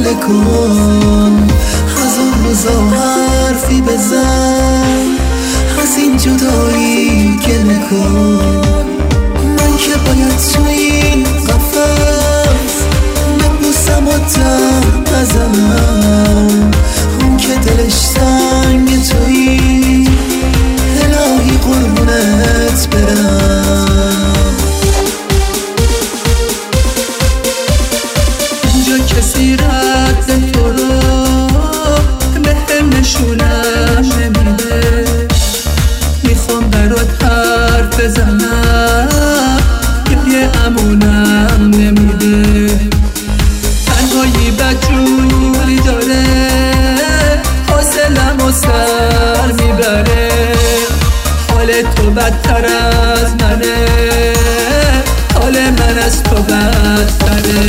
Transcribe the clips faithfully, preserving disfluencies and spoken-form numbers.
حواله کن، از اون روزا حرفی بزن، از این جدایی گله کن. من که باید تو این قفس ببوسم و دم بزنم، اون که دلش سنگ تویی الهی قربونت برم. اینجا کسی رد تو رو به هم نشونم نمیده، میخوام برات حرف بزنم یه امونم نمیده. تنهایی بدجوری داره، حاصلم و سر میبره، حال تو بدتر از منه، حال من از تو بدتره.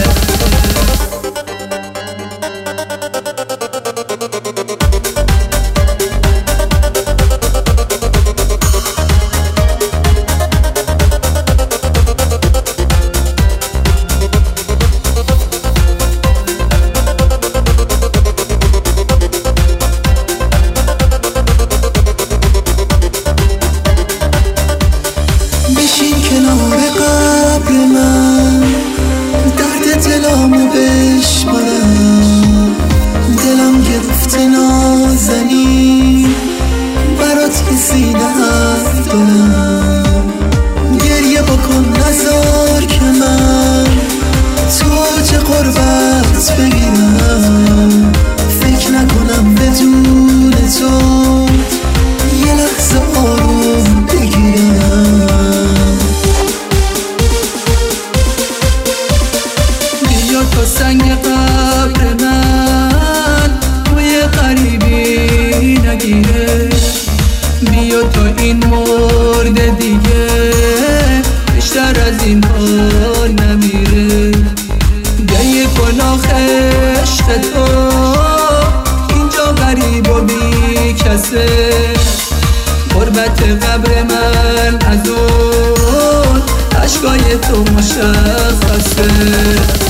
بشین کنار قبر من، درد دلامو بشمارم، دلم گرفته نازنی، برات یه سینه حرف دارم. گریه بکن نذار که من تاج قربت بگیرم، فکر نکنم بدون تو یه لحظه آروم بگیرم. بیا تا سنگ قبر من توی غریبی نگیره، بیا تا این مرد دیگه بیشتر از این حال نمیره. گیه گناه عشق تو اینجا غریب و بی کسه، غربت قبر من از اون عشقای تو مشخصه.